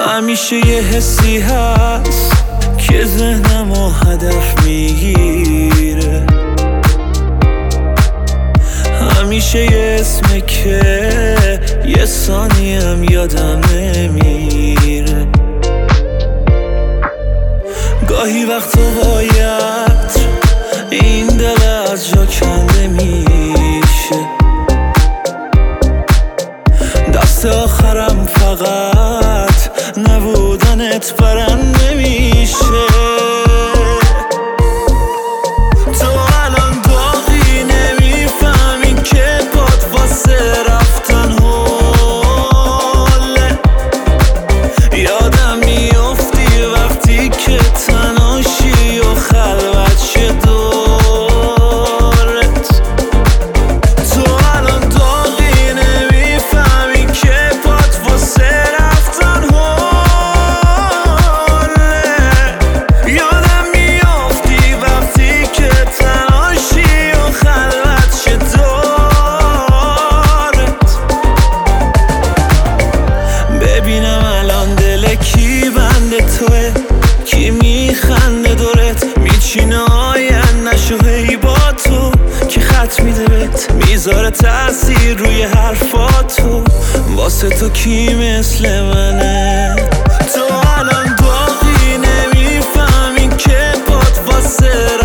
همیشه یه حسی هست که ذهنمو هدف میگیره، همیشه یه اسمه که یه ثانیم یادم نمیره. گاهی وقتا باید این دل از جا کنده میشه، دست آخرم فقط نبودنت برنده میشه. تو الان داغی نمیفهمی که باد واسه رفتن حاله، یادم میافتی وقتی که تنهاشی و خلوت شه دورت. تو الان داغی نمیفهمی که باد واسه رفتن حاله، یادم میافتی وقتی که تنهاشی و خلوت شه دورت. ببینم الان دل کی بنده توه، کی میخنده دورت، میچینه آینده‌شو هی با تو، کی خط میده بهت میذاره تأثیر روی حرفاتو، واسه تو کی مثل منه. تو الان داغی نمیفهمی که باد واسه